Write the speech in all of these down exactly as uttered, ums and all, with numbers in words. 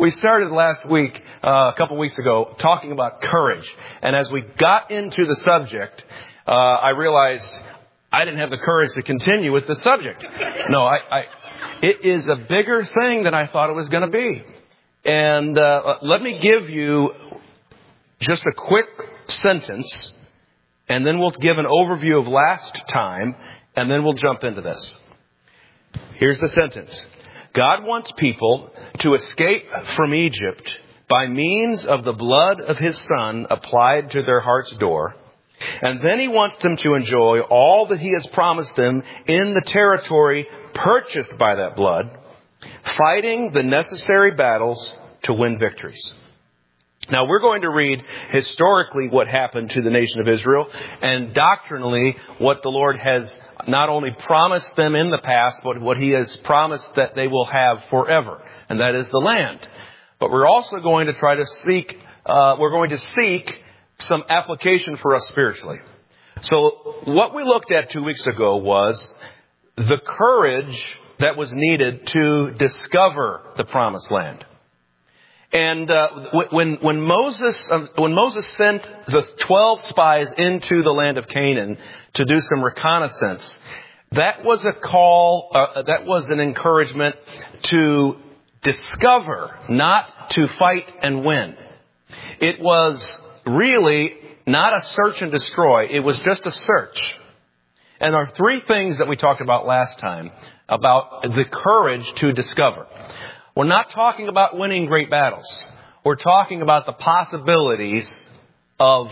We started last week, uh, a couple weeks ago, talking about courage. And as we got into the subject, uh, I realized I didn't have the courage to continue with the subject. No, I, I it is a bigger thing than I thought it was going to be. And uh, let me give you just a quick sentence, and then we'll give an overview of last time, and then we'll jump into this. Here's the sentence. God wants people to escape from Egypt by means of the blood of His Son applied to their heart's door. And then He wants them to enjoy all that He has promised them in the territory purchased by that blood, fighting the necessary battles to win victories. Now, we're going to read historically what happened to the nation of Israel and doctrinally what the Lord has not only promised them in the past, but what He has promised that they will have forever, and that is the land. But we're also going to try to seek, uh, we're going to seek some application for us spiritually. So what we looked at two weeks ago was the courage that was needed to discover the promised land. And uh, when when Moses um, when Moses sent the twelve spies into the land of Canaan to do some reconnaissance, that was a call. Uh, that was an encouragement to discover, not to fight and win. It was really not a search and destroy. It was just a search. And there are three things that we talked about last time about the courage to discover. We're not talking about winning great battles. We're talking about the possibilities of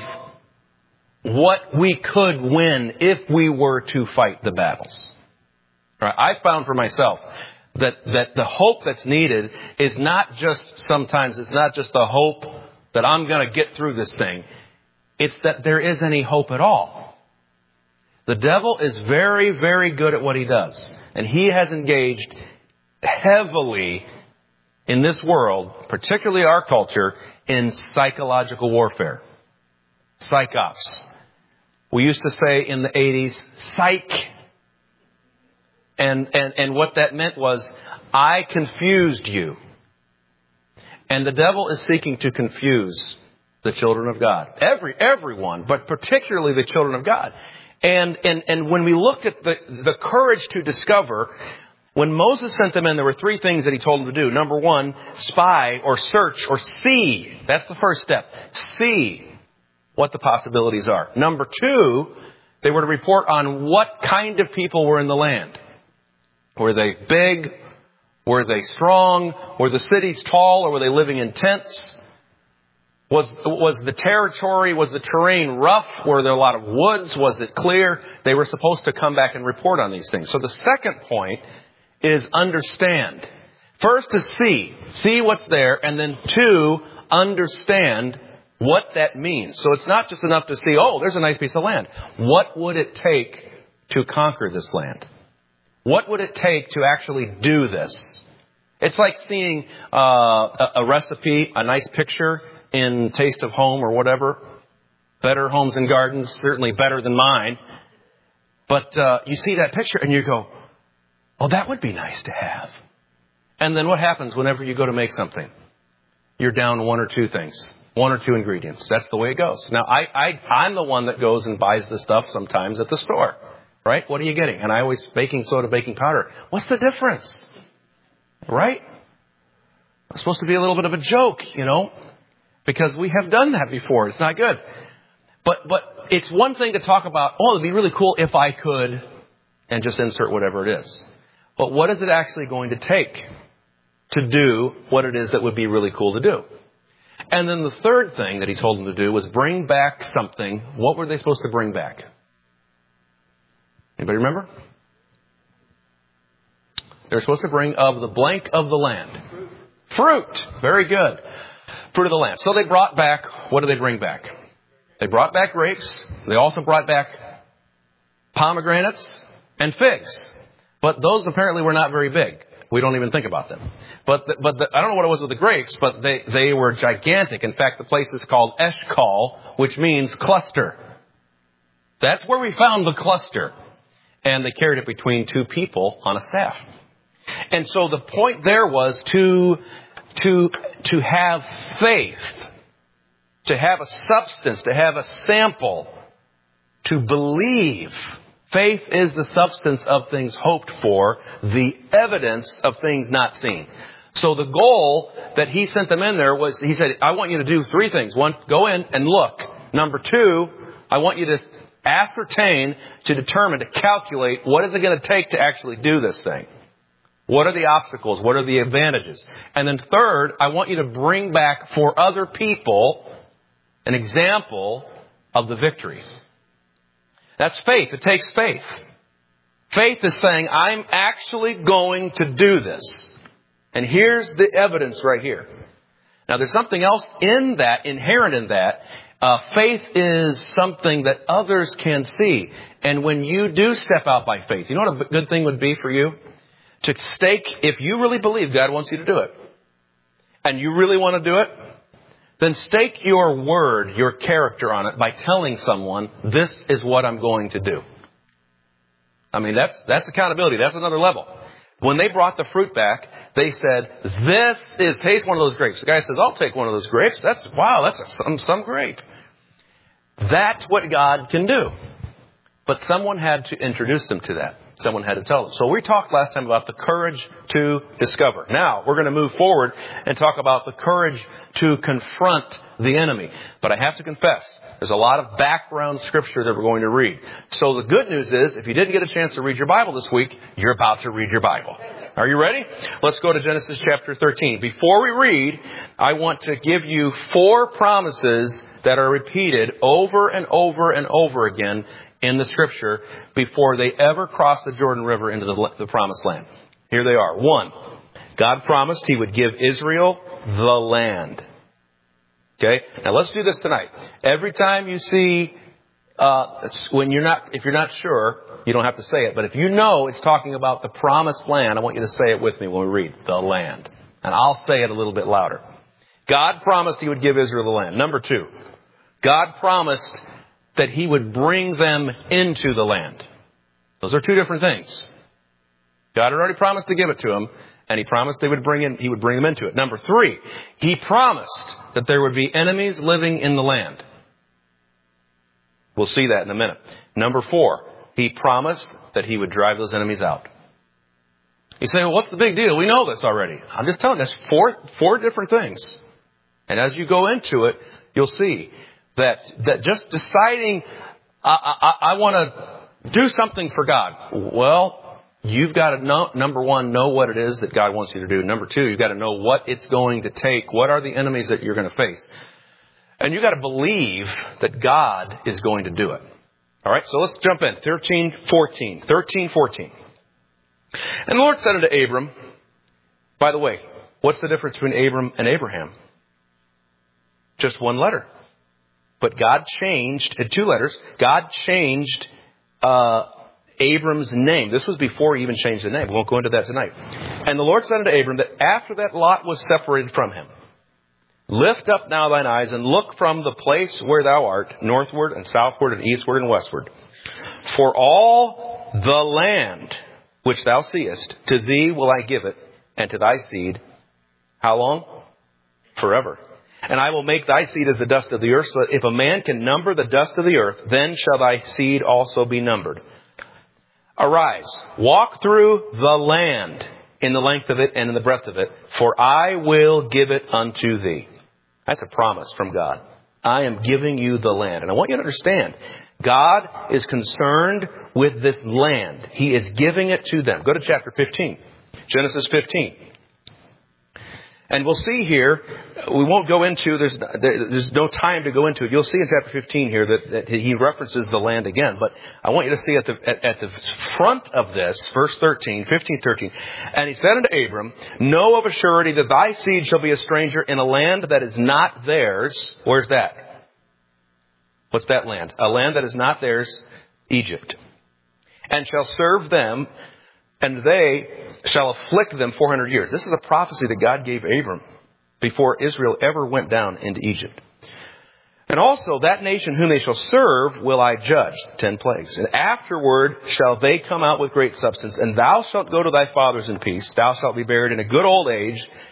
what we could win if we were to fight the battles. Right? I found for myself that, that the hope that's needed is not just, sometimes it's not just the hope that I'm going to get through this thing. It's that there is any hope at all. The devil is very, very good at what he does. And he has engaged heavily in this world, particularly our culture, in psychological warfare. Psychops. We used to say in the eighties, psych. And, and, and what that meant was, I confused you. And the devil is seeking to confuse the children of God. Every, everyone, but particularly the children of God. And, and, and when we looked at the, the courage to discover, when Moses sent them in, there were three things that he told them to do. Number one, spy or search or see. That's the first step. See what the possibilities are. Number two, they were to report on what kind of people were in the land. Were they big? Were they strong? Were the cities tall, or were they living in tents? Was, was the territory, was the terrain rough? Were there a lot of woods? Was it clear? They were supposed to come back and report on these things. So the second point is understand. First is see. See what's there. And then two, understand what that means. So it's not just enough to see, oh, there's a nice piece of land. What would it take to conquer this land? What would it take to actually do this? It's like seeing uh, a, a recipe, a nice picture in Taste of Home or whatever. Better Homes and Gardens, certainly better than mine. But uh, you see that picture and you go, oh, that would be nice to have. And then what happens whenever you go to make something? You're down one or two things. One or two ingredients. That's the way it goes. Now, I, I, I'm the one that goes and buys the stuff sometimes at the store. Right? What are you getting? And I always, baking soda, baking powder. What's the difference? Right? It's supposed to be a little bit of a joke, you know, because we have done that before. It's not good. But, but it's one thing to talk about, oh, it'd be really cool if I could, and just insert whatever it is. But what is it actually going to take to do what it is that would be really cool to do? And then the third thing that he told them to do was bring back something. What were they supposed to bring back? Anybody remember? They were supposed to bring of the blank of the land. Fruit. Fruit. Very good. Fruit of the land. So they brought back, what did they bring back? They brought back grapes. They also brought back pomegranates and figs. But those apparently were not very big. We don't even think about them. But the, but the, I don't know what it was with the grapes, but they, they were gigantic. In fact, the place is called Eshcol, which means cluster. That's where we found the cluster. And they carried it between two people on a staff. And so the point there was to to, to have faith, to have a substance, to have a sample, to believe. Faith is the substance of things hoped for, the evidence of things not seen. So the goal that he sent them in there was, he said, I want you to do three things. One, go in and look. Number two, I want you to ascertain, to determine, to calculate what is it going to take to actually do this thing. What are the obstacles? What are the advantages? And then third, I want you to bring back for other people an example of the victory. That's faith. It takes faith. Faith is saying, I'm actually going to do this. And here's the evidence right here. Now, there's something else in that, inherent in that. Uh, faith is something that others can see. And when you do step out by faith, you know what a good thing would be for you? To stake, if you really believe God wants you to do it, and you really want to do it, then stake your word, your character on it by telling someone, this is what I'm going to do. I mean, that's that's accountability. That's another level. When they brought the fruit back, they said, this is, taste one of those grapes. The guy says, I'll take one of those grapes. That's, wow, that's a, some, some grape. That's what God can do. But someone had to introduce them to that. Someone had to tell them. So we talked last time about the courage to discover. Now we're going to move forward and talk about the courage to confront the enemy. But I have to confess, there's a lot of background scripture that we're going to read. So the good news is, if you didn't get a chance to read your Bible this week, you're about to read your Bible. Are you ready? Let's go to Genesis chapter thirteen. Before we read, I want to give you four promises that are repeated over and over and over again in the scripture before they ever cross the Jordan River into the, the promised land. Here they are. One, God promised he would give Israel the land. Okay? Now let's do this tonight. Every time you see, uh, when you're not, if you're not sure, you don't have to say it. But if you know it's talking about the promised land, I want you to say it with me when we read the land. And I'll say it a little bit louder. God promised he would give Israel the land. Number two, God promised that he would bring them into the land. Those are two different things. God had already promised to give it to them, and he promised they would bring in, he would bring them into it. Number three, he promised that there would be enemies living in the land. We'll see that in a minute. Number four, he promised that he would drive those enemies out. You say, well, what's the big deal? We know this already. I'm just telling you, there's four, four different things. And as you go into it, you'll see that, that just deciding, I, I, I want to do something for God. Well, you've got to know, number one, know what it is that God wants you to do. Number two, you've got to know what it's going to take. What are the enemies that you're going to face? And you've got to believe that God is going to do it. All right, so let's jump in. thirteen, fourteen. thirteen, fourteen. And the Lord said unto Abram, by the way, what's the difference between Abram and Abraham? Just one letter. But God changed, in two letters, God changed uh, Abram's name. This was before he even changed the name. We won't go into that tonight. And the Lord said unto Abram that after that Lot was separated from him, lift up now thine eyes and look from the place where thou art, northward and southward and eastward and westward. For all the land which thou seest, to thee will I give it, and to thy seed. How long? Forever. And I will make thy seed as the dust of the earth, so that if a man can number the dust of the earth, then shall thy seed also be numbered. Arise, walk through the land in the length of it and in the breadth of it, for I will give it unto thee. That's a promise from God. I am giving you the land. And I want you to understand, God is concerned with this land. He is giving it to them. Go to chapter fifteen, Genesis fifteen. And we'll see here, we won't go into, there's there's no time to go into it. You'll see in chapter fifteen here that, that he references the land again. But I want you to see at the at, at the front of this, verse thirteen, fifteen, thirteen. And he said unto Abram, know of a surety that thy seed shall be a stranger in a land that is not theirs. Where's that? What's that land? A land that is not theirs, Egypt. And shall serve them, and they shall afflict them four hundred years. This is a prophecy that God gave Abram before Israel ever went down into Egypt. And also that nation whom they shall serve will I judge, ten plagues. And afterward shall they come out with great substance. And thou shalt go to thy fathers in peace. Thou shalt be buried in a good old age.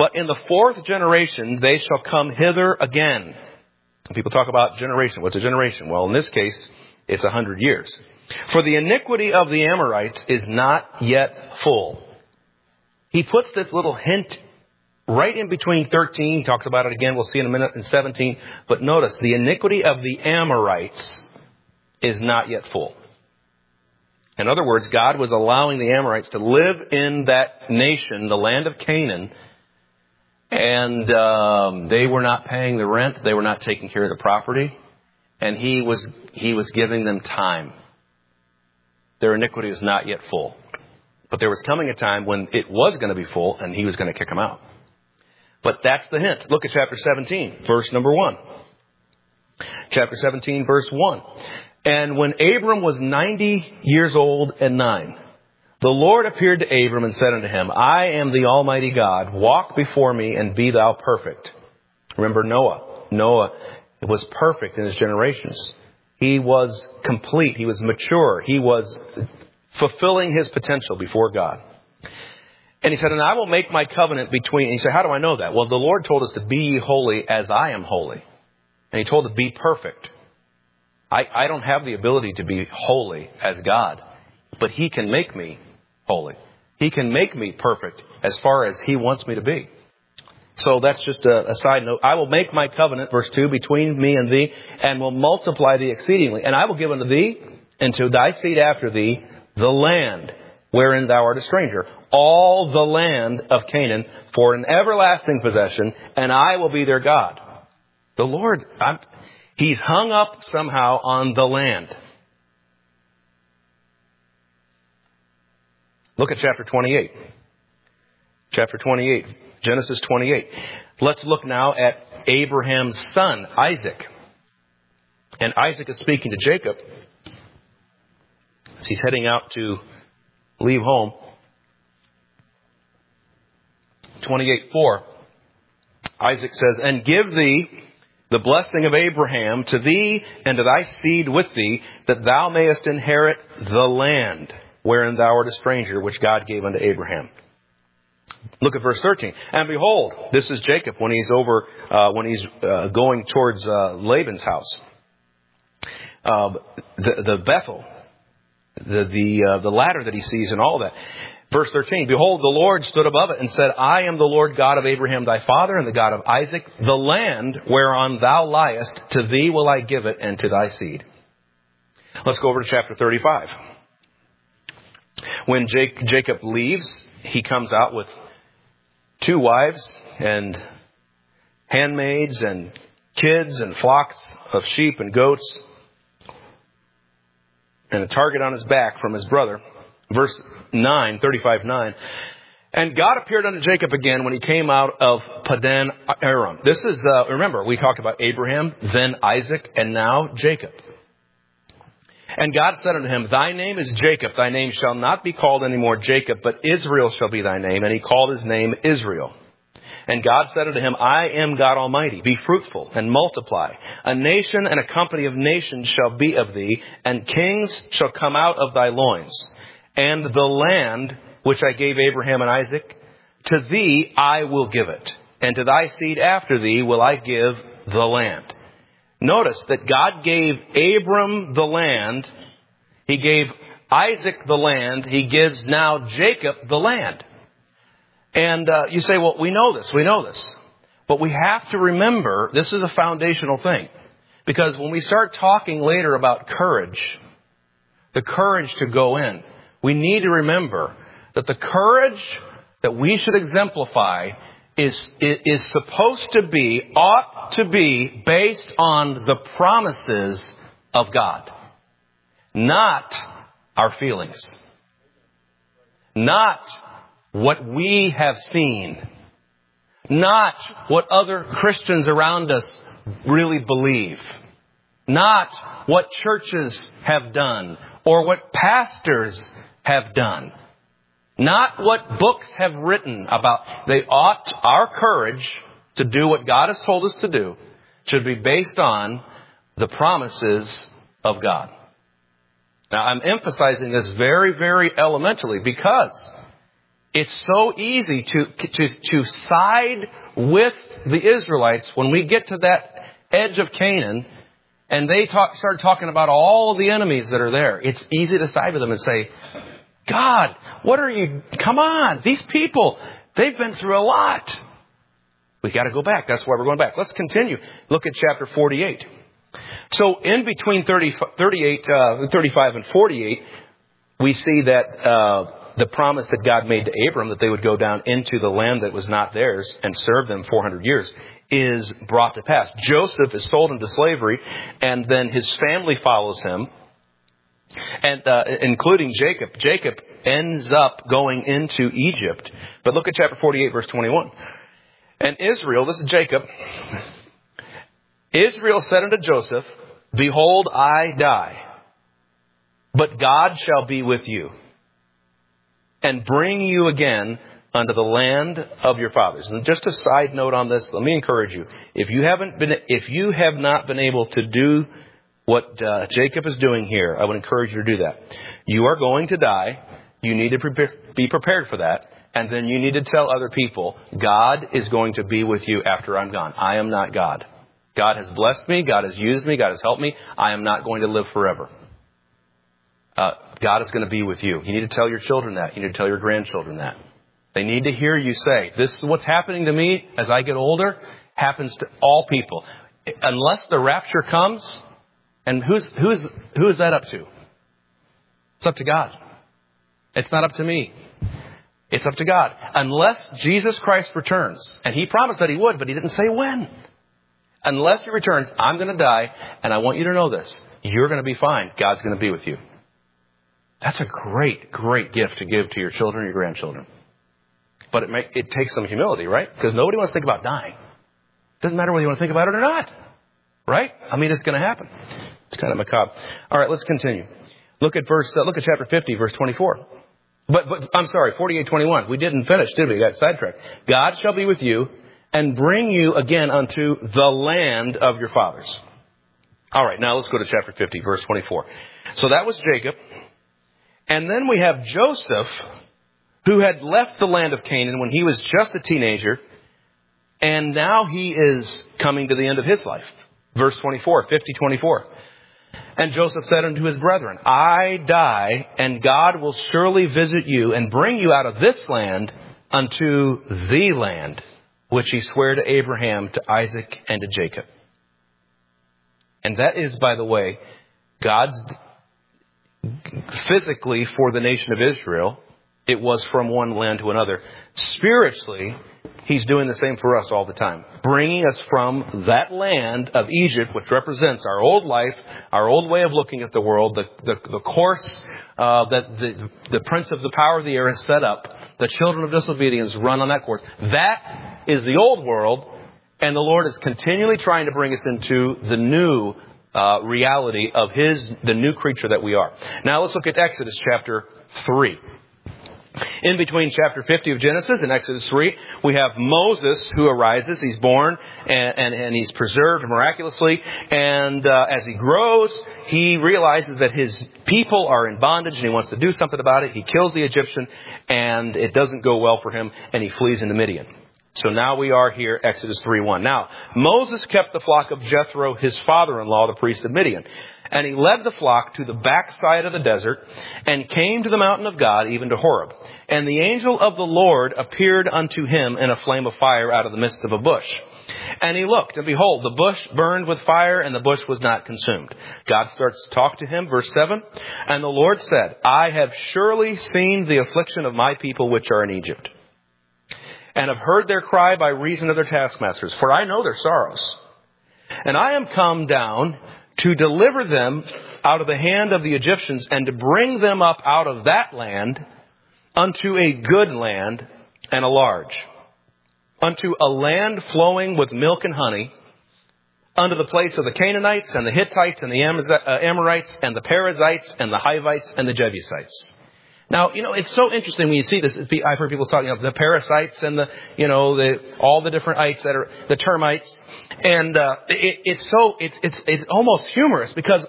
But in the fourth generation, they shall come hither again. People talk about generation. What's a generation? Well, in this case, it's a hundred years. For the iniquity of the Amorites is not yet full. He puts this little hint right in between thirteen. He talks about it again. We'll see in a minute in seventeen. But notice, the iniquity of the Amorites is not yet full. In other words, God was allowing the Amorites to live in that nation, the land of Canaan, and um, they were not paying the rent. They were not taking care of the property. And he was he was giving them time. Their iniquity is not yet full. But there was coming a time when it was going to be full, and he was going to kick them out. But that's the hint. Look at chapter seventeen, verse number one. Chapter seventeen, verse one. And when Abram was ninety years old and nine, the Lord appeared to Abram and said unto him, I am the Almighty God. Walk before me and be thou perfect. Remember Noah. Noah was perfect in his generations. He was complete. He was mature. He was fulfilling his potential before God. And he said, and I will make my covenant between... And he said, how do I know that? Well, the Lord told us to be ye holy as I am holy. And he told us to be perfect. I, I don't have the ability to be holy as God, but he can make me holy. He can make me perfect as far as he wants me to be. So that's just a, a side note. I will make my covenant, verse two, between me and thee, and will multiply thee exceedingly. And I will give unto thee and to thy seed after thee the land wherein thou art a stranger, all the land of Canaan for an everlasting possession, and I will be their God. The Lord, I'm, he's hung up somehow on the land. Look at chapter twenty-eight. Chapter twenty-eight. Genesis twenty-eight. Let's look now at Abraham's son, Isaac. And Isaac is speaking to Jacob as he's heading out to leave home. twenty-eight four. Isaac says, and give thee the blessing of Abraham to thee and to thy seed with thee, that thou mayest inherit the land wherein thou art a stranger, which God gave unto Abraham. Look at verse thirteen. And behold, this is Jacob when he's over, uh, when he's uh, going towards uh, Laban's house. Uh, the, the Bethel, the the uh, the ladder that he sees and all that. Verse thirteen. Behold, the Lord stood above it and said, I am the Lord God of Abraham thy father and the God of Isaac. The land whereon thou liest, to thee will I give it and to thy seed. Let's go over to chapter thirty-five. When Jake, Jacob leaves, he comes out with two wives and handmaids and kids and flocks of sheep and goats and a target on his back from his brother. Verse nine, thirty-five nine. And God appeared unto Jacob again when he came out of Padan Aram. This is, uh, remember, we talked about Abraham, then Isaac, and now Jacob. And God said unto him, thy name is Jacob. Thy name shall not be called any more Jacob, but Israel shall be thy name. And he called his name Israel. And God said unto him, I am God Almighty. Be fruitful and multiply. A nation and a company of nations shall be of thee, and kings shall come out of thy loins. And the land which I gave Abraham and Isaac, to thee I will give it. And to thy seed after thee will I give the land. Notice that God gave Abram the land. He gave Isaac the land. He gives now Jacob the land. And uh, you say, well, we know this. We know this. But we have to remember this is a foundational thing. Because when we start talking later about courage, the courage to go in, we need to remember that the courage that we should exemplify is, is supposed to be, ought to be based on the promises of God. Not our feelings. Not what we have seen. Not what other Christians around us really believe. Not what churches have done or what pastors have done. Not what books have written about. They ought, our courage to do what God has told us to do should be based on the promises of God. Now, I'm emphasizing this very, very elementally because It's so easy to, to, to side with the Israelites when we get to that edge of Canaan and they talk, start talking about all of the enemies that are there. It's easy to side with them and say, God, what are you? Come on, these people, they've been through a lot. We got to go back. That's why we're going back. Let's continue. Look at chapter forty-eight. So in between thirty, thirty-eight, uh, thirty-five and forty-eight, we see that uh, the promise that God made to Abram that they would go down into the land that was not theirs and serve them four hundred years is brought to pass. Joseph is sold into slavery, and then his family follows him, and uh, including Jacob. Jacob ends up going into Egypt. But look at chapter forty-eight, verse twenty-one. And Israel, this is Jacob, Israel said unto Joseph, Behold, I die, but God shall be with you, and bring you again unto the land of your fathers. And just a side note on this, let me encourage you. If you haven't been, if you have not been able to do what uh, Jacob is doing here, I would encourage you to do that. You are going to die. You need to prepare, be prepared for that. And then you need to tell other people, God is going to be with you after I'm gone. I am not God. God has blessed me. God has used me. God has helped me. I am not going to live forever. Uh, God is going to be with you. You need to tell your children that. You need to tell your grandchildren that. They need to hear you say, this is what's happening to me as I get older, happens to all people. Unless the rapture comes, and who's, who's, who is that up to? It's up to God. It's not up to me. It's up to God. Unless Jesus Christ returns, and He promised that He would, but He didn't say when. Unless He returns, I'm going to die, and I want you to know this. You're going to be fine. God's going to be with you. That's a great, great gift to give to your children or your grandchildren. But it may, it takes some humility, right? Because nobody wants to think about dying. Doesn't matter whether you want to think about it or not. Right? I mean, it's going to happen. It's kind of macabre. All right, let's continue. Look at verse, uh, look at chapter fifty, verse twenty-four. But, but I'm sorry, forty-eight twenty-one. We didn't finish, did we? We got sidetracked. God shall be with you and bring you again unto the land of your fathers. All right, now let's go to chapter fifty, verse twenty-four. So that was Jacob. And then we have Joseph, who had left the land of Canaan when he was just a teenager. And now he is coming to the end of his life. Verse twenty-four, fifty twenty-four. And Joseph said unto his brethren, I die, and God will surely visit you and bring you out of this land unto the land, which he sware to Abraham, to Isaac, and to Jacob. And that is, by the way, God's physically for the nation of Israel. It was from one land to another. Spiritually, He's doing the same for us all the time. Bringing us from that land of Egypt, which represents our old life, our old way of looking at the world, the, the, the course uh, that the, the prince of the power of the air has set up. The children of disobedience run on that course. That is the old world, and the Lord is continually trying to bring us into the new uh, reality of His, the new creature that we are. Now let's look at Exodus chapter three. In between chapter fifty of Genesis and Exodus three, we have Moses who arises. He's born and, and, and he's preserved miraculously. And uh, as he grows, he realizes that his people are in bondage and he wants to do something about it. He kills the Egyptian and it doesn't go well for him and he flees into Midian. So now we are here, Exodus three one. Now, Moses kept the flock of Jethro, his father-in-law, the priest of Midian. And he led the flock to the backside of the desert and came to the mountain of God, even to Horeb. And the angel of the Lord appeared unto him in a flame of fire out of the midst of a bush. And he looked, and behold, the bush burned with fire, and the bush was not consumed. God starts to talk to him, verse seven. And the Lord said, I have surely seen the affliction of my people which are in Egypt, and have heard their cry by reason of their taskmasters, for I know their sorrows. And I am come down to deliver them out of the hand of the Egyptians, and to bring them up out of that land unto a good land and a large, unto a land flowing with milk and honey, unto the place of the Canaanites and the Hittites and the Amorites and the Perizzites and the Hivites and the Jebusites. Now, you know, it's so interesting when you see this. I've heard people talking about the parasites and the, you know, the, all the different ites that are the termites. And, uh, it, it's so, it's, it's, it's almost humorous, because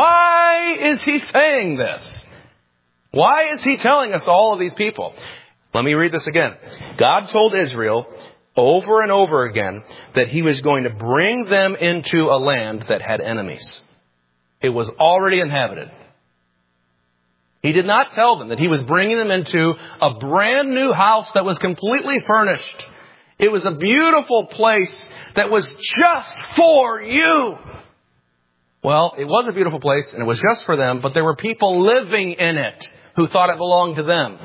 why is he saying this? Why is he telling us all of these people? Let me read this again. God told Israel over and over again that He was going to bring them into a land that had enemies. It was already inhabited. He did not tell them that He was bringing them into a brand new house that was completely furnished. It was a beautiful place that was just for you. Well, it was a beautiful place and it was just for them, but there were people living in it who thought it belonged to them.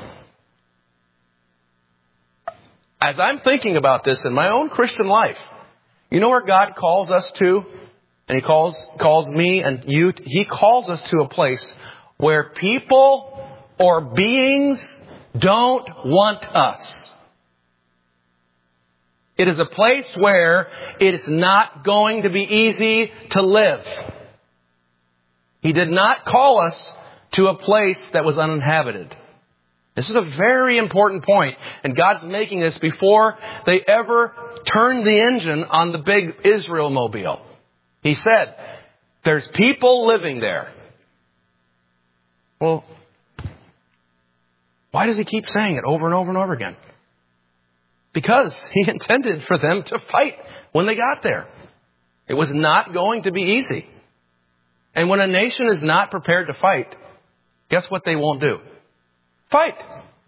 As I'm thinking about this in my own Christian life, you know where God calls us to? And He calls, calls me and you. He calls us to a place where people or beings don't want us. It is a place where it is not going to be easy to live. He did not call us to a place that was uninhabited. This is a very important point, and God's making this before they ever turned the engine on the big Israel mobile. He said, there's people living there. Well, why does He keep saying it over and over and over again? Because He intended for them to fight when they got there. It was not going to be easy. And when a nation is not prepared to fight, guess what they won't do? Fight.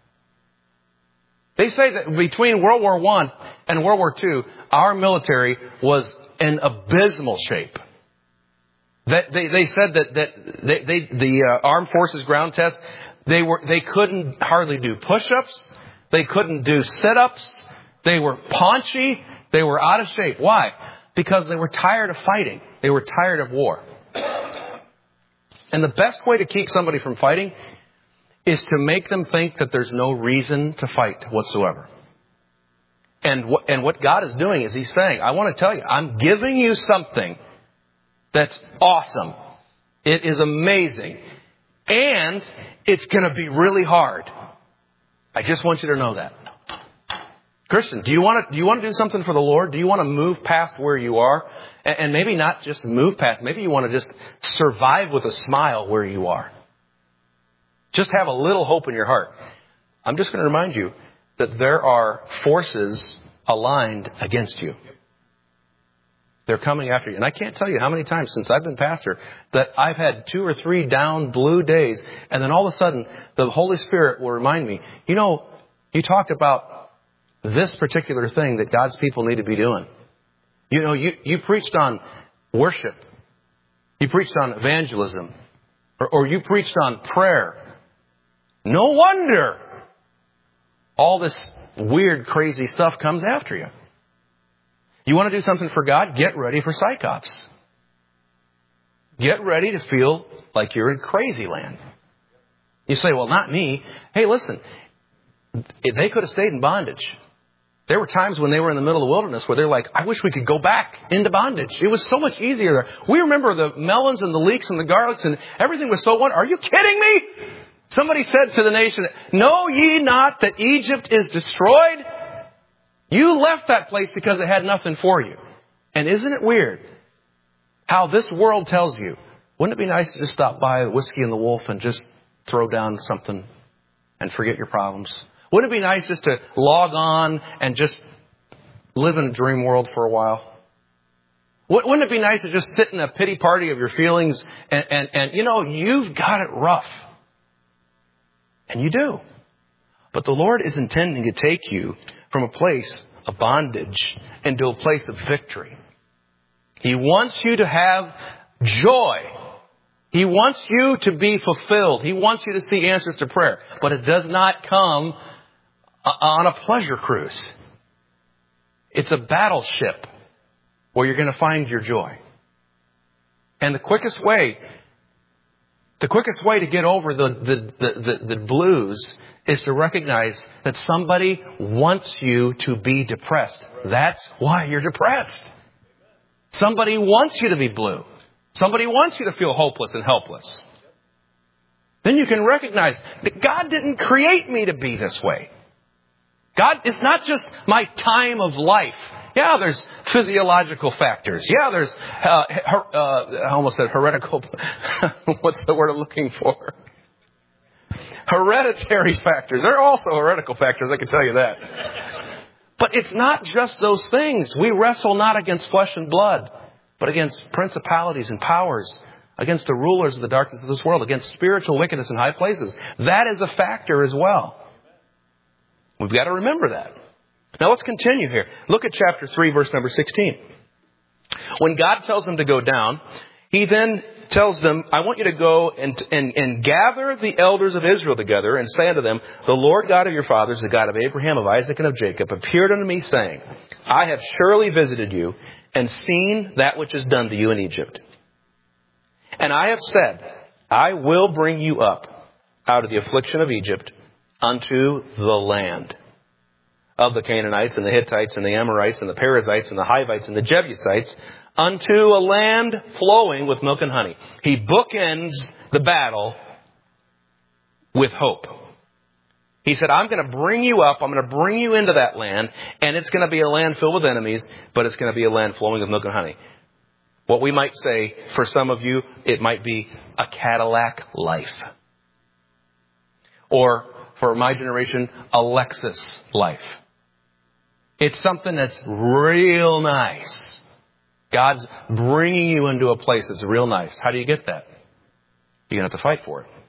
They say that between World War One and World War Two, our military was in abysmal shape. That they, they said that, that they, they, the uh, Armed Forces ground test, they were they couldn't hardly do push-ups. They couldn't do sit-ups. They were paunchy. They were out of shape. Why? Because they were tired of fighting. They were tired of war. And the best way to keep somebody from fighting is to make them think that there's no reason to fight whatsoever. And what, and what God is doing is He's saying, I want to tell you, I'm giving you something that's awesome. It is amazing. And it's going to be really hard. I just want you to know that. Christian, do you want to, do you want to do something for the Lord? Do you want to move past where you are? And, and maybe not just move past. Maybe you want to just survive with a smile where you are. Just have a little hope in your heart. I'm just going to remind you that there are forces aligned against you. They're coming after you. And I can't tell you how many times since I've been pastor that I've had two or three down blue days. And then all of a sudden, the Holy Spirit will remind me, you know, you talked about this particular thing that God's people need to be doing. You know, you, you preached on worship. You preached on evangelism. Or, or you preached on prayer. No wonder all this weird, crazy stuff comes after you. You want to do something for God? Get ready for psychops. Get ready to feel like you're in crazy land. You say, well, not me. Hey, listen, they could have stayed in bondage. There were times when they were in the middle of the wilderness where they're like, I wish we could go back into bondage. It was so much easier there. We remember the melons and the leeks and the garlics and everything was so wonderful. Are you kidding me? Somebody said to the nation, know ye not that Egypt is destroyed? You left that place because it had nothing for you. And isn't it weird how this world tells you, wouldn't it be nice to just stop by the Whiskey and the Wolf and just throw down something and forget your problems? Wouldn't it be nice just to log on and just live in a dream world for a while? Wouldn't it be nice to just sit in a pity party of your feelings and, and, and you know, you've got it rough. And you do. But the Lord is intending to take you from a place of bondage into a place of victory. He wants you to have joy. He wants you to be fulfilled. He wants you to see answers to prayer. But it does not come on a pleasure cruise. It's a battleship where you're going to find your joy. And the quickest way, the quickest way to get over the, the, the, the, the blues is to recognize that somebody wants you to be depressed. That's why you're depressed. Somebody wants you to be blue. Somebody wants you to feel hopeless and helpless. Then you can recognize that God didn't create me to be this way. God, it's not just my time of life. Yeah, there's physiological factors. Yeah, there's, uh, her, uh, I almost said heretical. What's the word I'm looking for? Hereditary factors. There are also heretical factors, I can tell you that. But it's not just those things. We wrestle not against flesh and blood, but against principalities and powers, against the rulers of the darkness of this world, against spiritual wickedness in high places. That is a factor as well. We've got to remember that. Now let's continue here. Look at chapter three, verse number sixteen. When God tells them to go down, He then tells them, I want you to go and, and, and gather the elders of Israel together and say unto them, the Lord God of your fathers, the God of Abraham, of Isaac, and of Jacob, appeared unto me, saying, I have surely visited you and seen that which is done to you in Egypt. And I have said, I will bring you up out of the affliction of Egypt unto the land of the Canaanites and the Hittites and the Amorites and the Perizzites and the Hivites and the Jebusites, unto a land flowing with milk and honey. He bookends the battle with hope. He said, I'm going to bring you up. I'm going to bring you into that land. And it's going to be a land filled with enemies, but it's going to be a land flowing with milk and honey. What we might say, for some of you, it might be a Cadillac life. Or, for my generation, a Lexus life. It's something that's real nice. God's bringing you into a place that's real nice. How do you get that? You're going to have to fight for it.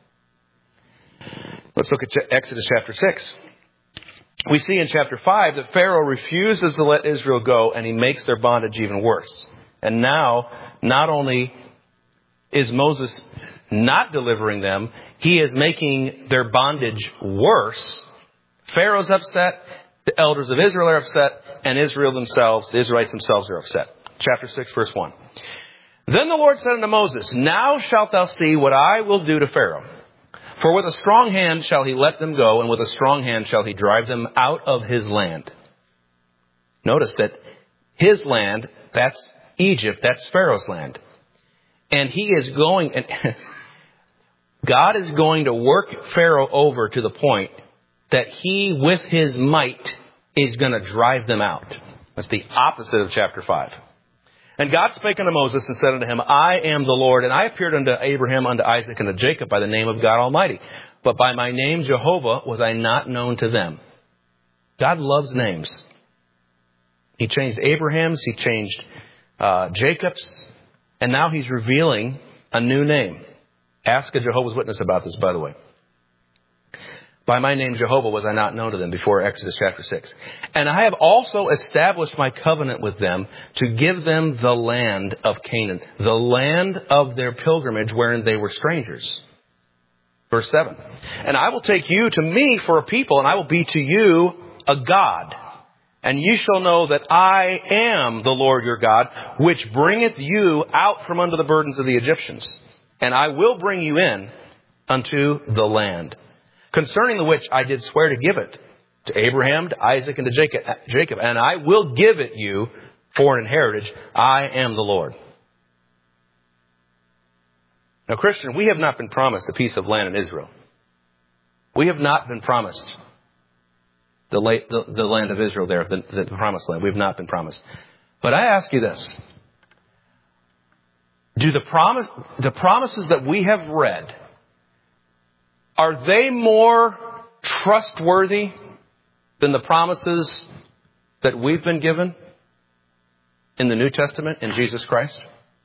Let's look at Exodus chapter six. We see in chapter five that Pharaoh refuses to let Israel go, and he makes their bondage even worse. And now, not only is Moses not delivering them, he is making their bondage worse. Pharaoh's upset, the elders of Israel are upset, and Israel themselves, the Israelites themselves are upset. Chapter six, verse one. Then the Lord said unto Moses, now shalt thou see what I will do to Pharaoh. For with a strong hand shall he let them go, and with a strong hand shall he drive them out of his land. Notice that his land, that's Egypt, that's Pharaoh's land. And he is going, and God is going to work Pharaoh over to the point that he, with his might, is going to drive them out. That's the opposite of chapter five. And God spake unto Moses and said unto him, I am the Lord, and I appeared unto Abraham, unto Isaac, and unto Jacob by the name of God Almighty. But by my name Jehovah was I not known to them. God loves names. He changed Abraham's, he changed uh, Jacob's, and now he's revealing a new name. Ask a Jehovah's Witness about this, by the way. By my name Jehovah was I not known to them, before Exodus chapter six. And I have also established my covenant with them to give them the land of Canaan, the land of their pilgrimage wherein they were strangers. Verse seven. And I will take you to me for a people, and I will be to you a God. And ye shall know that I am the Lord your God, which bringeth you out from under the burdens of the Egyptians. And I will bring you in unto the land, concerning the which I did swear to give it to Abraham, to Isaac, and to Jacob, Jacob, and I will give it you for an inheritance. I am the Lord. Now, Christian, we have not been promised a piece of land in Israel. We have not been promised the, late, the, the land of Israel there, the, the promised land. We have not been promised. But I ask you this. Do the promise, the promises that we have read, are they more trustworthy than the promises that we've been given in the New Testament in Jesus Christ?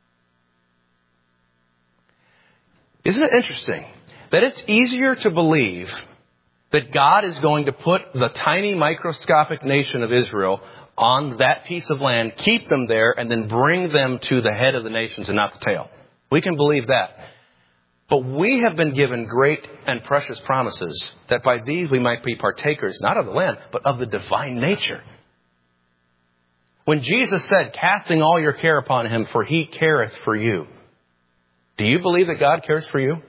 Isn't it interesting that it's easier to believe that God is going to put the tiny microscopic nation of Israel on that piece of land, keep them there, and then bring them to the head of the nations and not the tail? We can believe that. But we have been given great and precious promises that by these we might be partakers, not of the land, but of the divine nature. When Jesus said, casting all your care upon him, for he careth for you. Do you believe that God cares for you?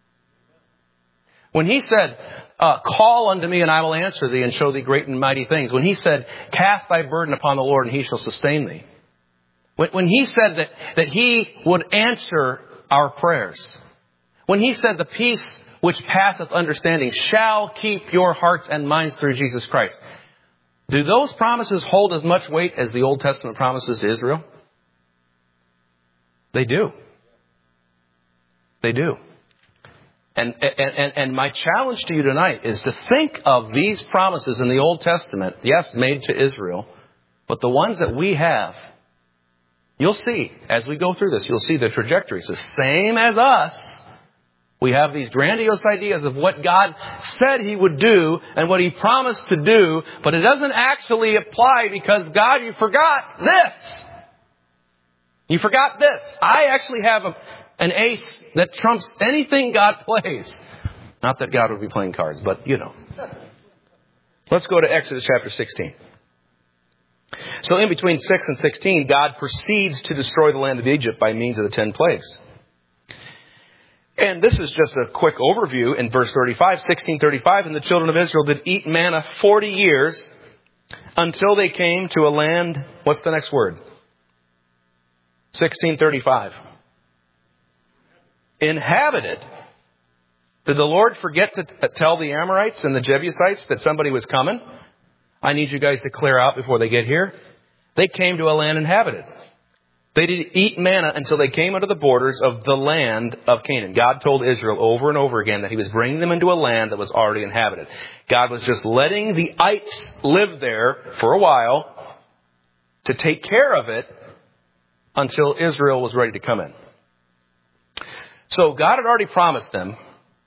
When he said, uh, call unto me and I will answer thee and show thee great and mighty things. When he said, cast thy burden upon the Lord and he shall sustain thee. When, when he said that, that he would answer our prayers. When he said the peace which passeth understanding shall keep your hearts and minds through Jesus Christ. Do those promises hold as much weight as the Old Testament promises to Israel? They do. They do. And, and, and my challenge to you tonight is to think of these promises in the Old Testament, yes, made to Israel, but the ones that we have. You'll see, as we go through this, you'll see the trajectory. It's the same as us. We have these grandiose ideas of what God said He would do and what He promised to do, but it doesn't actually apply because, God, you forgot this. You forgot this. I actually have a, an ace that trumps anything God plays. Not that God would be playing cards, but you know. Let's go to Exodus chapter sixteen. So in between six and sixteen, God proceeds to destroy the land of Egypt by means of the ten plagues. And this is just a quick overview in verse thirty-five, sixteen thirty-five. And the children of Israel did eat manna forty years until they came to a land. What's the next word? sixteen thirty-five. Inhabited. Did the Lord forget to tell the Amorites and the Jebusites that somebody was coming? I need you guys to clear out before they get here. They came to a land inhabited. They did eat manna until they came under the borders of the land of Canaan. God told Israel over and over again that He was bringing them into a land that was already inhabited. God was just letting the ites live there for a while to take care of it until Israel was ready to come in. So God had already promised them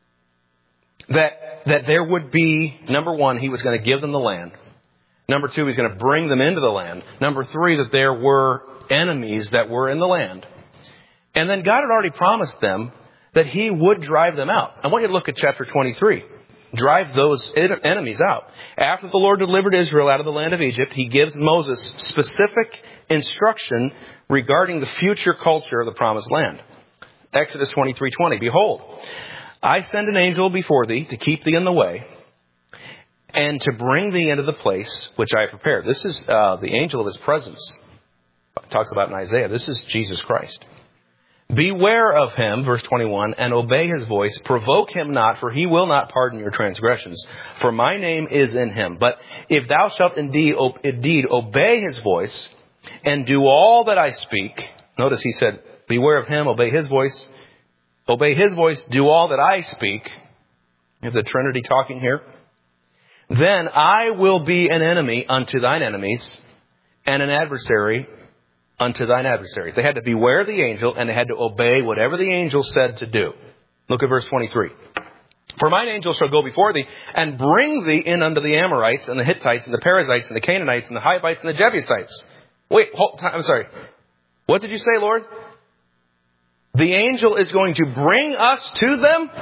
that, that there would be, number one, He was going to give them the land. Number two, He's going to bring them into the land. Number three, that there were enemies that were in the land. And then God had already promised them that He would drive them out. I want you to look at chapter twenty-three. Drive those enemies out. After the Lord delivered Israel out of the land of Egypt, He gives Moses specific instruction regarding the future culture of the promised land. Exodus twenty-three twenty. Behold, I send an angel before thee to keep thee in the way and to bring thee into the place which I have prepared. This is uh, the angel of His presence. It talks about in Isaiah. This is Jesus Christ. Beware of him, verse twenty-one, and obey his voice. Provoke him not, for he will not pardon your transgressions. For my name is in him. But if thou shalt indeed, indeed obey his voice and do all that I speak. Notice he said, beware of him, obey his voice. Obey his voice, do all that I speak. You have the Trinity talking here. Then I will be an enemy unto thine enemies and an adversary unto thine adversaries. They had to beware the angel and they had to obey whatever the angel said to do. Look at verse twenty-three. For mine angel shall go before thee and bring thee in unto the Amorites and the Hittites and the Perizzites and the Canaanites and the Hivites and the Jebusites. Wait, hold, I'm sorry. What did you say, Lord? The angel is going to bring us to them?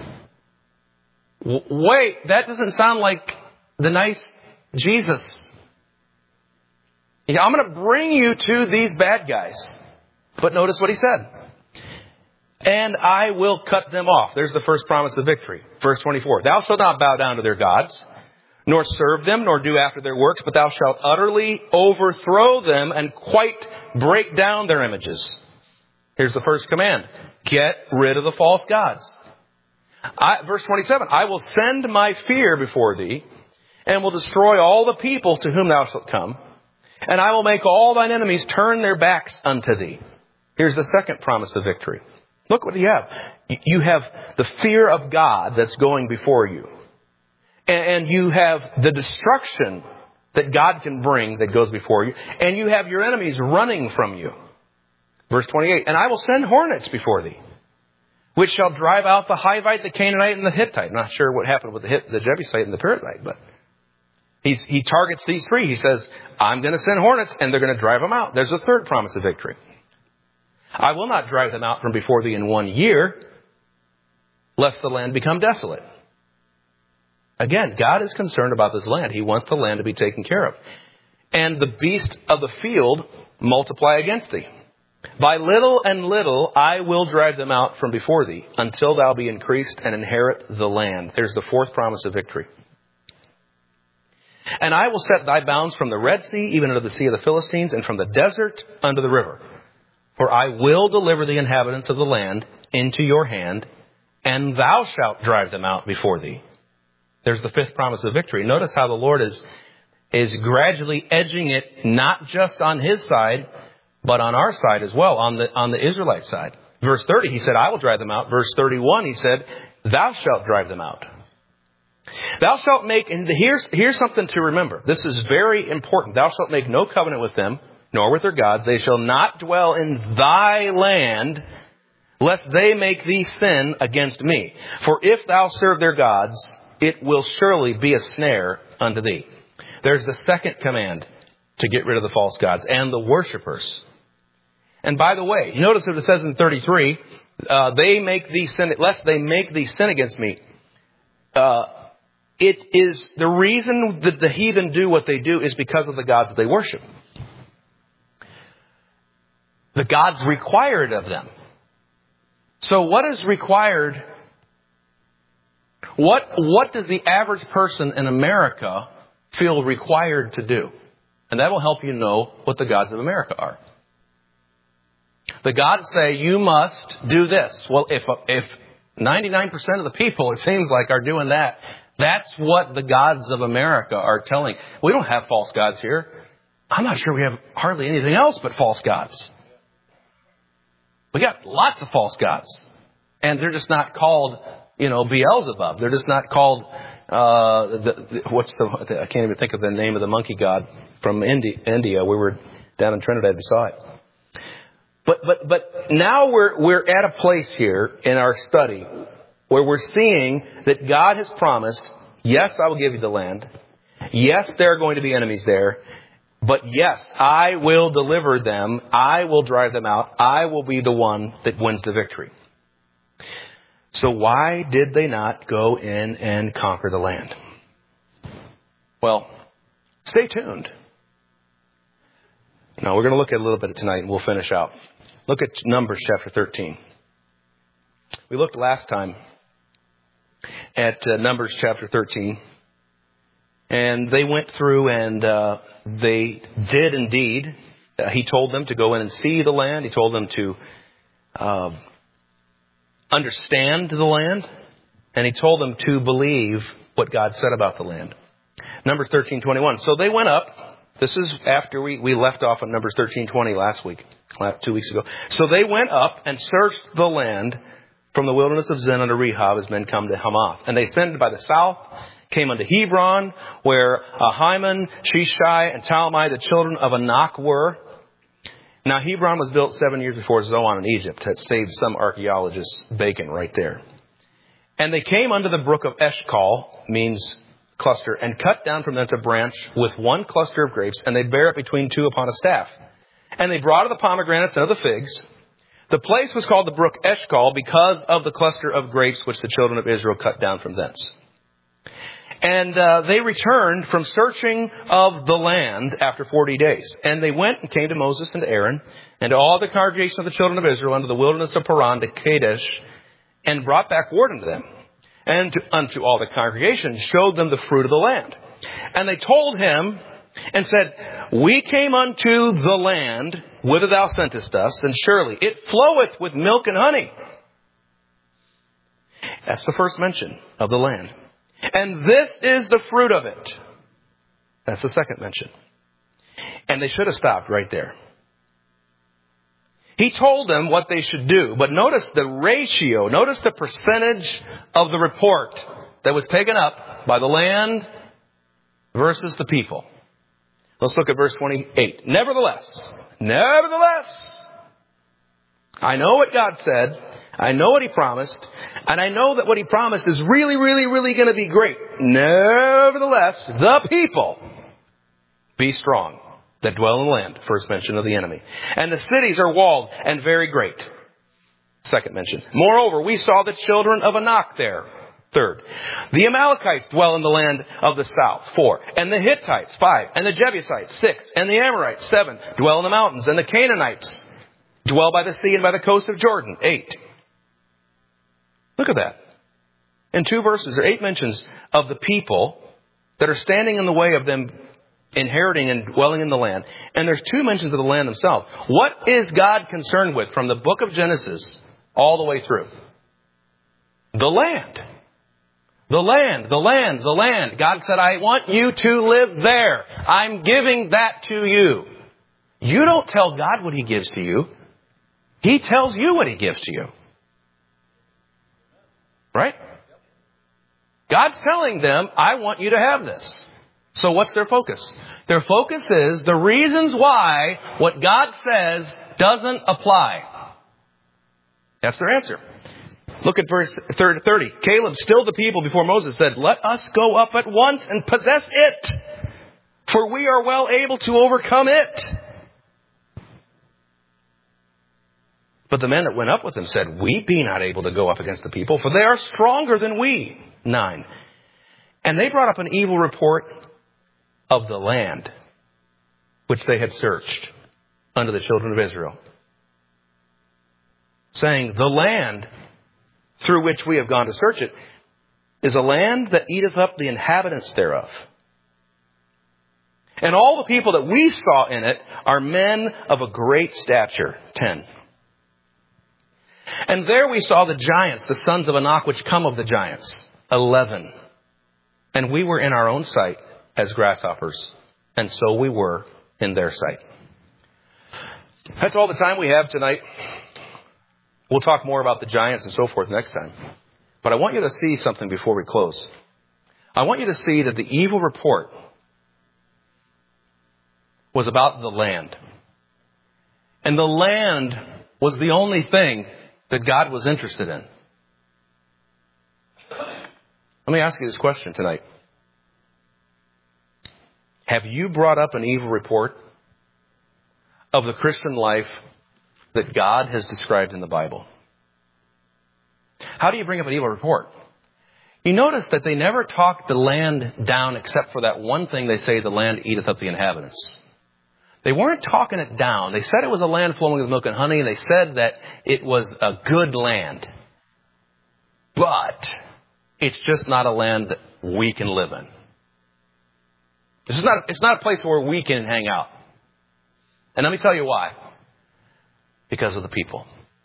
W- wait, that doesn't sound like the nice Jesus. I'm going to bring you to these bad guys. But notice what he said. And I will cut them off. There's the first promise of victory. Verse twenty-four. Thou shalt not bow down to their gods, nor serve them, nor do after their works, but thou shalt utterly overthrow them and quite break down their images. Here's the first command. Get rid of the false gods. I, verse twenty-seven. I will send my fear before thee, and will destroy all the people to whom thou shalt come. And I will make all thine enemies turn their backs unto thee. Here's the second promise of victory. Look what you have. You have the fear of God that's going before you. And you have the destruction that God can bring that goes before you. And you have your enemies running from you. Verse twenty-eight. And I will send hornets before thee, which shall drive out the Hivite, the Canaanite, and the Hittite. I'm not sure what happened with the, Hit, the Jebusite and the Perizzite, but He's, he targets these three. He says, I'm going to send hornets and they're going to drive them out. There's a third promise of victory. I will not drive them out from before thee in one year, lest the land become desolate. Again, God is concerned about this land. He wants the land to be taken care of. And the beast of the field multiply against thee. By little and little I will drive them out from before thee, until thou be increased and inherit the land. There's the fourth promise of victory. And I will set thy bounds from the Red Sea, even unto the sea of the Philistines, and from the desert unto the river. For I will deliver the inhabitants of the land into your hand, and thou shalt drive them out before thee. There's the fifth promise of victory. Notice how the Lord is, is gradually edging it, not just on his side, but on our side as well, on the, on the Israelite side. Verse thirty, he said, I will drive them out. Verse thirty-one, he said, thou shalt drive them out. Thou shalt make, and here's, here's something to remember. This is very important. Thou shalt make no covenant with them, nor with their gods. They shall not dwell in thy land, lest they make thee sin against me. For if thou serve their gods, it will surely be a snare unto thee. There's the second command to get rid of the false gods and the worshipers. And by the way, you notice that it says in thirty-three, uh, they make thee sin, lest they make thee sin against me. Uh, it is the reason that the heathen do what they do is because of the gods that they worship. The gods require it of them. So what is required? What, what does the average person in America feel required to do? And that will help you know what the gods of America are. The gods say you must do this. Well, if, if ninety-nine percent of the people, it seems like, are doing that, that's what the gods of America are telling. We don't have false gods here. I'm not sure we have hardly anything else but false gods. We got lots of false gods. And they're just not called, you know, Beelzebub. They're just not called, uh, the, the, what's the, I can't even think of the name of the monkey god from India. India. We were down in Trinidad, we saw it. But, but, but now we're, we're at a place here in our study where we're seeing that God has promised, yes, I will give you the land. Yes, there are going to be enemies there. But yes, I will deliver them. I will drive them out. I will be the one that wins the victory. So why did they not go in and conquer the land? Well, stay tuned. Now, we're going to look at a little bit tonight and we'll finish out. Look at Numbers chapter thirteen. We looked last time at uh, Numbers chapter thirteen. And they went through and uh, they did indeed. Uh, he told them to go in and see the land. He told them to uh, understand the land. And he told them to believe what God said about the land. Numbers thirteen twenty-one. So they went up. This is after we, we left off on Numbers thirteen twenty last week, two weeks ago. So they went up and searched the land from the wilderness of Zin unto Rehob as men come to Hamath. And they ascended by the south, came unto Hebron, where Ahiman, Sheshai, and Talmai, the children of Anak, were. Now Hebron was built seven years before Zoan in Egypt. That saved some archaeologists bacon right there. And they came unto the brook of Eshcol, means cluster, and cut down from thence a branch with one cluster of grapes, and they bare it between two upon a staff. And they brought of the pomegranates and of the figs. The place was called the brook Eshcol because of the cluster of grapes which the children of Israel cut down from thence. And uh, they returned from searching of the land after forty days. And they went and came to Moses and to Aaron and to all the congregation of the children of Israel unto the wilderness of Paran to Kadesh, and brought back word unto them. And to, unto all the congregation showed them the fruit of the land. And they told him and said, we came unto the land whither thou sentest us, and surely it floweth with milk and honey. That's the first mention of the land. And this is the fruit of it. That's the second mention. And they should have stopped right there. He told them what they should do. But notice the ratio. Notice the percentage of the report that was taken up by the land versus the people. Let's look at verse twenty-eight. Nevertheless, nevertheless, I know what God said. I know what He promised. And I know that what He promised is really, really, really going to be great. Nevertheless, the people be strong that dwell in the land. First mention of the enemy. And the cities are walled and very great. Second mention. Moreover, we saw the children of Anak there. Third. The Amalekites dwell in the land of the south. Four. And the Hittites. Five. And the Jebusites. Six. And the Amorites. Seven. Dwell in the mountains. And the Canaanites dwell by the sea and by the coast of Jordan. Eight. Look at that. In two verses, there are eight mentions of the people that are standing in the way of them inheriting and dwelling in the land. And there's two mentions of the land themselves. What is God concerned with from the book of Genesis all the way through? The land. The land, the land, the land. God said, I want you to live there. I'm giving that to you. You don't tell God what He gives to you. He tells you what He gives to you. Right? God's telling them, I want you to have this. So what's their focus? Their focus is the reasons why what God says doesn't apply. That's their answer. Look at verse thirty. Caleb stilled the people before Moses, said, let us go up at once and possess it, for we are well able to overcome it. But the men that went up with him said, we be not able to go up against the people, for they are stronger than we. Nine. And they brought up an evil report of the land which they had searched unto the children of Israel, saying, the land through which we have gone to search it is a land that eateth up the inhabitants thereof. And all the people that we saw in it are men of a great stature. Ten. And there we saw the giants, the sons of Anak, which come of the giants. Eleven. And we were in our own sight as grasshoppers, and so we were in their sight. That's all the time we have tonight. We'll talk more about the giants and so forth next time. But I want you to see something before we close. I want you to see that the evil report was about the land. And the land was the only thing that God was interested in. Let me ask you this question tonight. Have you brought up an evil report of the Christian life that God has described in the Bible? How do you bring up an evil report? You notice that they never talk the land down except for that one thing they say, the land eateth up the inhabitants. They weren't talking it down. They said it was a land flowing with milk and honey, and they said that it was a good land. But it's just not a land that we can live in. This is not, it's not a place where we can hang out. And let me tell you why. Because of the people.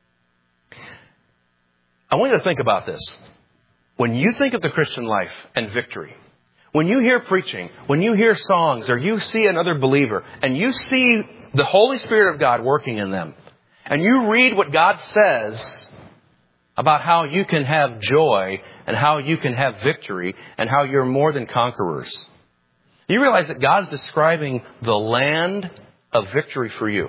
I want you to think about this. When you think of the Christian life and victory, when you hear preaching, when you hear songs, or you see another believer, and you see the Holy Spirit of God working in them, and you read what God says about how you can have joy, and how you can have victory, and how you're more than conquerors, you realize that God's describing the land of victory for you.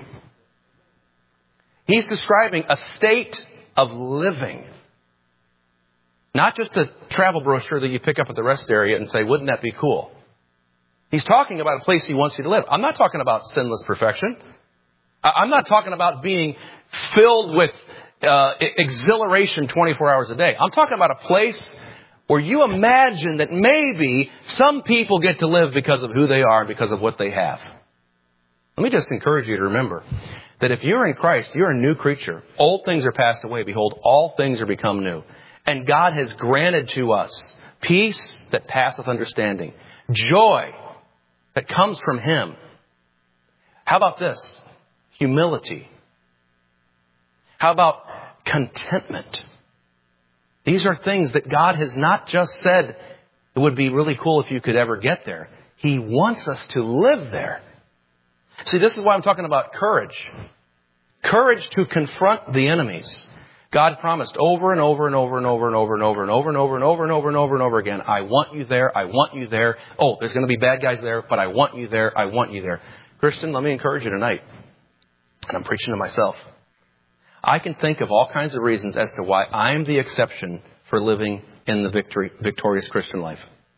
He's describing a state of living. Not just a travel brochure that you pick up at the rest area and say, wouldn't that be cool? He's talking about a place he wants you to live. I'm not talking about sinless perfection. I'm not talking about being filled with uh, exhilaration twenty-four hours a day. I'm talking about a place where you imagine that maybe some people get to live because of who they are and because of what they have. Let me just encourage you to remember that if you're in Christ, you're a new creature. Old things are passed away. Behold, all things are become new. And God has granted to us peace that passeth understanding, joy that comes from Him. How about this? Humility. How about contentment? These are things that God has not just said it would be really cool if you could ever get there. He wants us to live there. See, this is why I'm talking about courage. Courage to confront the enemies. God promised over and over and over and over and over and over and over and over and over and over and over and over again, I want you there, I want you there. Oh, there's going to be bad guys there, but I want you there, I want you there. Christian, let me encourage you tonight. And I'm preaching to myself. I can think of all kinds of reasons as to why I'm the exception for living in the victory, victorious Christian life.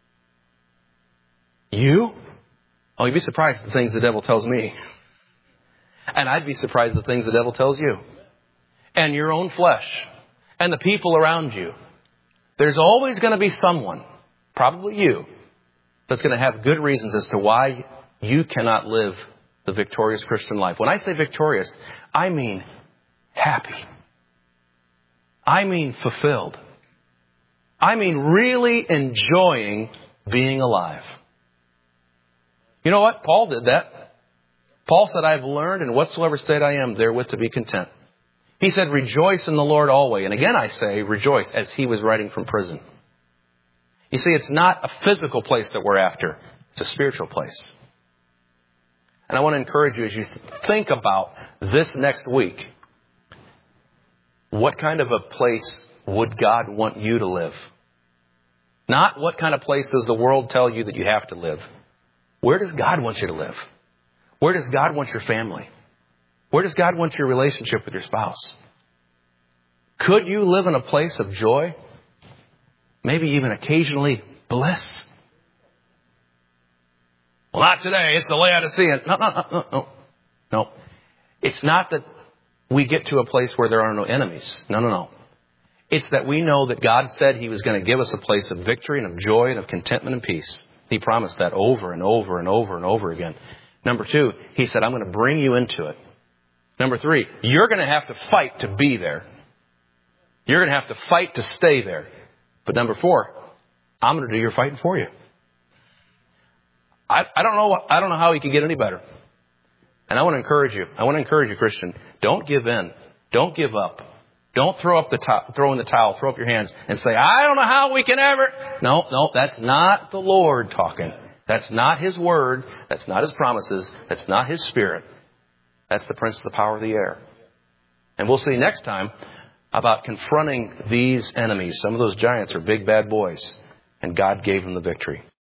You? Oh, you'd be surprised at the things the devil tells me. And I'd be surprised at the things the devil tells you. And your own flesh. And the people around you. There's always going to be someone, probably you, that's going to have good reasons as to why you cannot live the victorious Christian life. When I say victorious, I mean happy. I mean fulfilled. I mean really enjoying being alive. You know what? Paul did that. Paul said, I've learned in whatsoever state I am therewith to be content. He said, rejoice in the Lord always. And again, I say rejoice, as he was writing from prison. You see, it's not a physical place that we're after. It's a spiritual place. And I want to encourage you as you think about this next week, what kind of a place would God want you to live? Not what kind of place does the world tell you that you have to live. Where does God want you to live? Where does God want your family? Where does God want your relationship with your spouse? Could you live in a place of joy? Maybe even occasionally bliss? Well, not today. It's the Laodicean. No, no, no, no, no. No. It's not that we get to a place where there are no enemies. No, no, no. It's that we know that God said He was going to give us a place of victory and of joy and of contentment and peace. He promised that over and over and over and over again. Number two, He said, I'm going to bring you into it. Number three, you're going to have to fight to be there. You're going to have to fight to stay there. But number four, I'm going to do your fighting for you. I, I don't know. I don't know how He could get any better. And I want to encourage you. I want to encourage you, Christian. Don't give in. Don't give up. Don't throw up the to- throw in the towel. Throw up your hands and say, I don't know how we can ever. No, no, that's not the Lord talking. That's not His word. That's not His promises. That's not His Spirit. That's the prince of the power of the air. And we'll see next time about confronting these enemies. Some of those giants are big bad boys, and God gave them the victory.